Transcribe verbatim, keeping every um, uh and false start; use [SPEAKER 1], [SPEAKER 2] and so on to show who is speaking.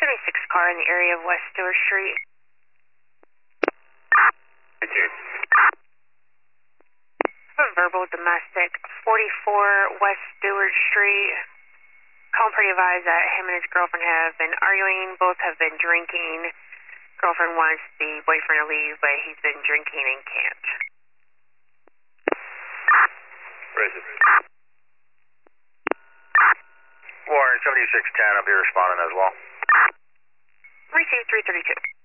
[SPEAKER 1] seventy-six car in the area of West Stewart Street. A verbal domestic, forty-four West Stewart Street. Calling pretty advised that him and his girlfriend have been arguing. Both have been drinking. Girlfriend wants the boyfriend to leave, but he's been drinking and can't.
[SPEAKER 2] Raise it. Warren, seventy-six ten, I'll be responding as well.
[SPEAKER 1] Receive three thirty-two.